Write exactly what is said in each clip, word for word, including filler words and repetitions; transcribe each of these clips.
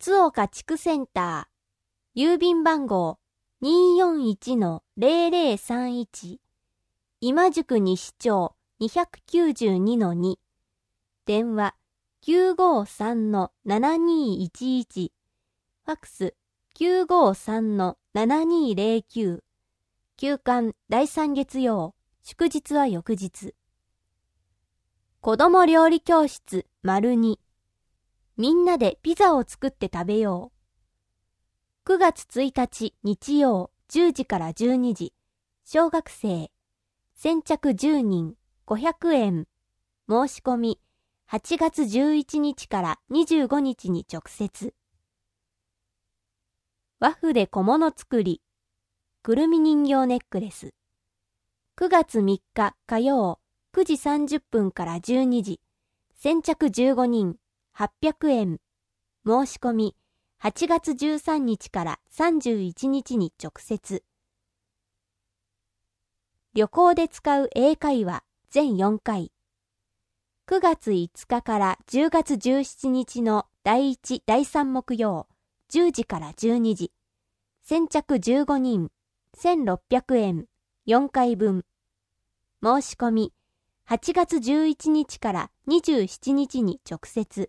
津岡地区センター、郵便番号 にーよんいちのゼロゼロさんいち、今宿西町 にひゃくきゅうじゅうにのに、電話 きゅうごさんのななにいちいち、ファックス きゅうごさんのななにゼロきゅう、休館だいさん月曜、祝日は翌日。子供料理教室丸に、みんなでピザを作って食べよう。くがつついたち日曜じゅうじからじゅうにじ、小学生、先着じゅうにん、ごひゃくえん、申し込みはちがつじゅういちにちからにじゅうごにちに直接。和風で小物作り、くるみ人形ネックレス。くがつみっか火曜くじさんじゅっぷんからじゅうにじ、先着じゅうごにん、はっぴゃくえん、申し込みはちがつじゅうさんにちからさんじゅういちにちに直接。旅行で使う英会話全よんかい。くがついつかからじゅうがつじゅうしちにちのだいいち、だいさん木曜、じゅうじからじゅうにじ、先着じゅうごにん、せんろっぴゃくえん、よんかいぶん。申し込みはちがつじゅういちにちからにじゅうしちにちに直接。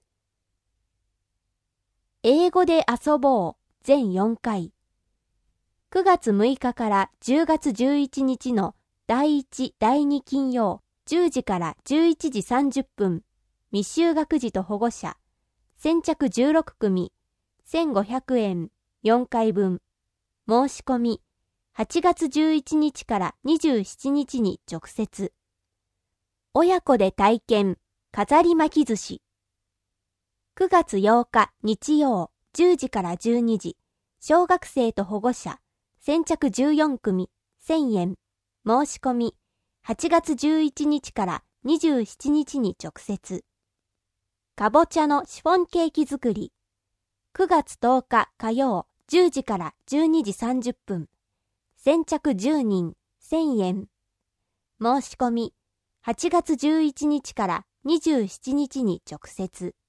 英語で遊ぼう全よんかい。くがつむいかからじゅうがつじゅういちにちのだいいち、だいに金曜じゅうじからじゅういちじさんじゅっぷん、未就学児と保護者、先着じゅうろくくみ、せんごひゃくえん、よんかいぶん。申し込みはちがつじゅういちにちからにじゅうしちにちに直接。親子で体験、飾り巻き寿司。くがつようか日曜じゅうじからじゅうにじ、小学生と保護者、先着じゅうよんくみ、せんえん。申し込みはちがつじゅういちにちからにじゅうしちにちに直接。かぼちゃのシフォンケーキ作り。くがつとおか火曜じゅうじからじゅうにじさんじゅっぷん。先着じゅうにん、せんえん。申し込みはちがつじゅういちにちからにじゅうしちにちに直接。